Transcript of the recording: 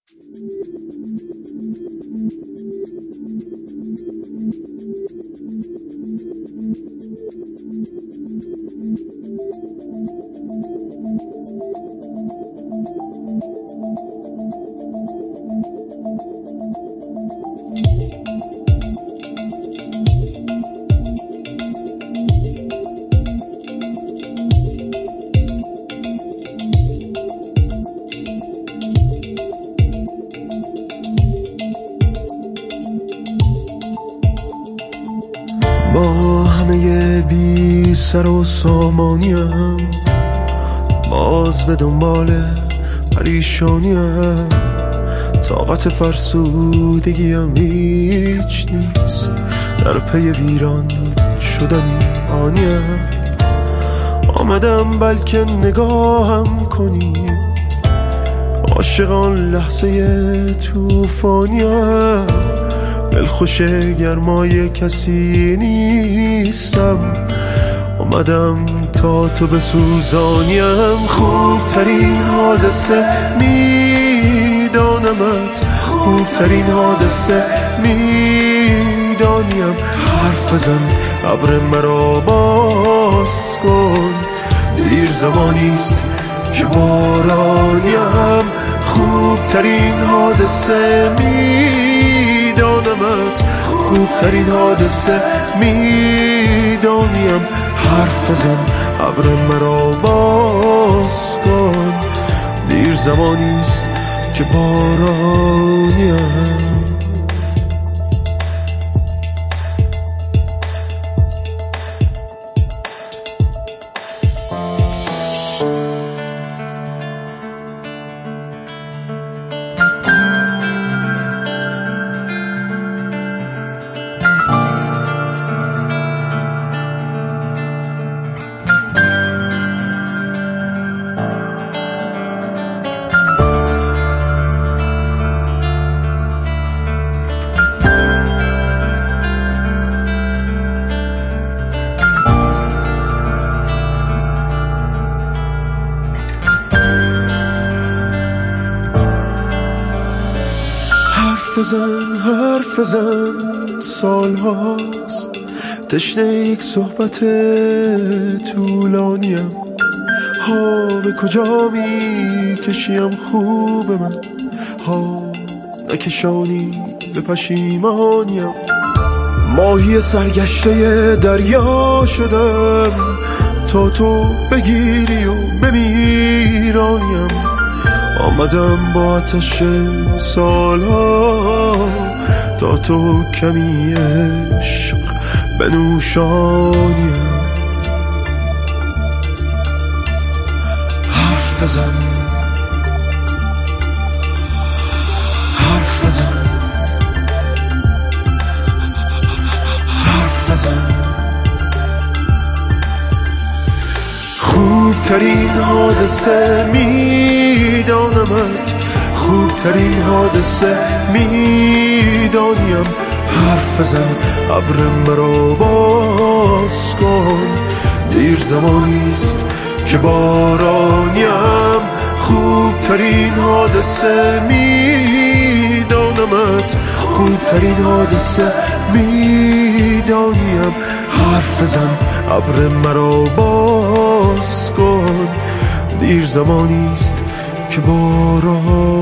با همه بی سر و سامانیم باز به دنبال پریشانیم، طاقت فرسودگیم هیچ نیست، در پی ویران شدن آنیم. آمدم بلکه نگاهم کنی، عاشقان لحظه توفانیم، دلخوش گرمای کسی نیستم، اومدم تا تو بسوزانیم. خوبترین حادثه میدانمت، خوبترین حادثه میدانیم. حرف بزن ابر مرا باز کن، دیر زمانیست که بارانیم. خوبترین حادثه میدانمت، خوبترین حادثه میدانیم. حرف بزن ابر مرا باز کن، دیر زمانیست که بارانیم. حرف بزن سال هاست تشنه یک صحبت طولانیم. ها به کجا می کشیم خوب من، ها نکشانی به پشیمانیم. ماهی سرگشته دریا شدم تا تو بگیری و بمیرانیم. آمدم با آتش سالها تا تو کمی عشق بنوشانیم. حرف بزن، حرف بزن، حرف بزن. خوبترین حادثه میدانمت، خوبترین حادثه میدانیم. حرف بزن ابر مرا باز کن، دیر زمانیست که بارانیم. خوبترین حادثه میدانمت، خوبترین حادثه میدانیم. حرف بزن ابر مرا باز کن، دیر زمانیست که باران